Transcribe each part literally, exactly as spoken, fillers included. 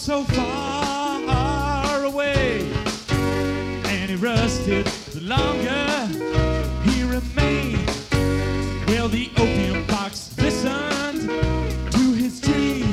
so far away, and he rusted the longer he remained. Well, the opium box listened to his dream.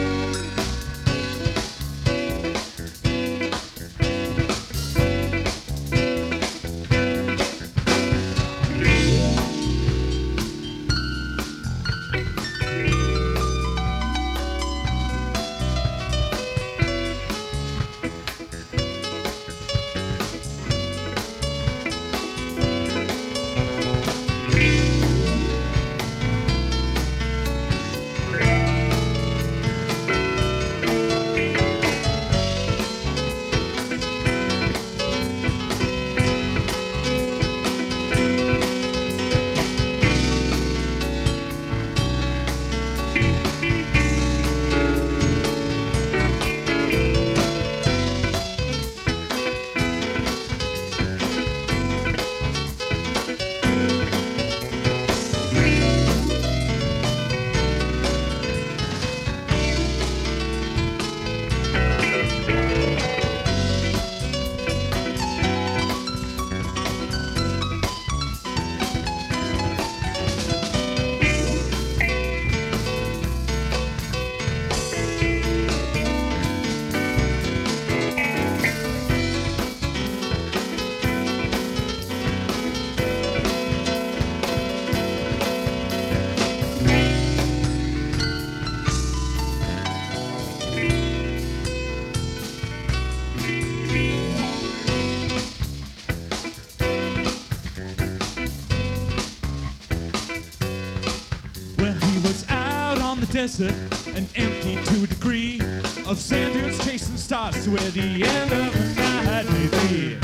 Desert, an empty two degree of sand dunes chasing stars to where the end of the night may be.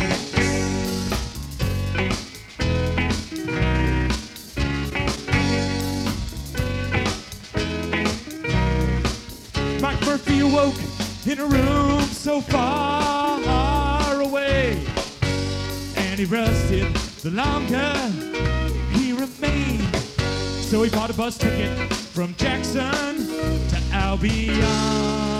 Mike Murphy awoke in a room so far away, and he rusted the longer he remained. So he bought a bus ticket from Jackson to Albion.